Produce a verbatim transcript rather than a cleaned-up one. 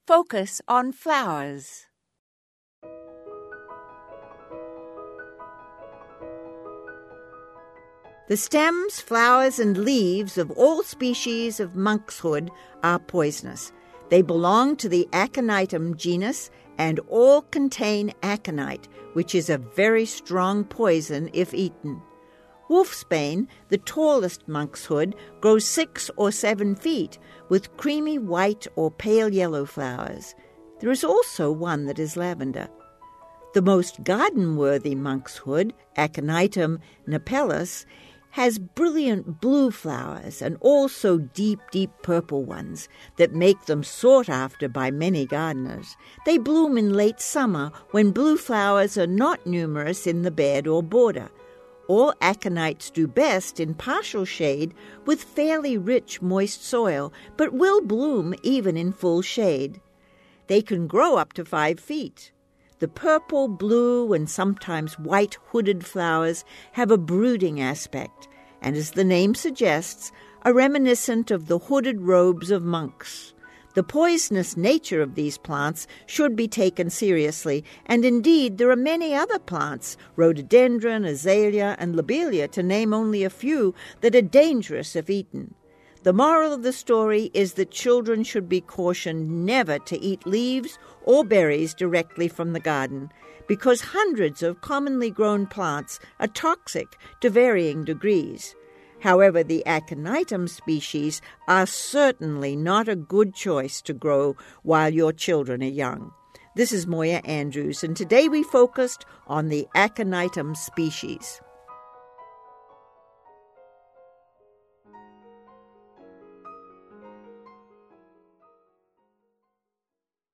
Focus on flowers. The stems, flowers, and leaves of all species of monkshood are poisonous. They belong to the Aconitum genus and all contain aconite, which is a very strong poison if eaten. Wolfsbane, the tallest monkshood, grows six or seven feet with creamy white or pale yellow flowers. There is also one that is lavender. The most garden-worthy monkshood, Aconitum napellus, has brilliant blue flowers and also deep, deep purple ones that make them sought after by many gardeners. They bloom in late summer when blue flowers are not numerous in the bed or border. All aconites do best in partial shade with fairly rich, moist soil, but will bloom even in full shade. They can grow up to five feet. The purple, blue, and sometimes white hooded flowers have a brooding aspect, and as the name suggests, are reminiscent of the hooded robes of monks. The poisonous nature of these plants should be taken seriously, and indeed there are many other plants, rhododendron, azalea, and lobelia, to name only a few, that are dangerous if eaten. The moral of the story is that children should be cautioned never to eat leaves or berries directly from the garden, because hundreds of commonly grown plants are toxic to varying degrees. However, the Aconitum species are certainly not a good choice to grow while your children are young. This is Moya Andrews, and today we focused on the Aconitum species.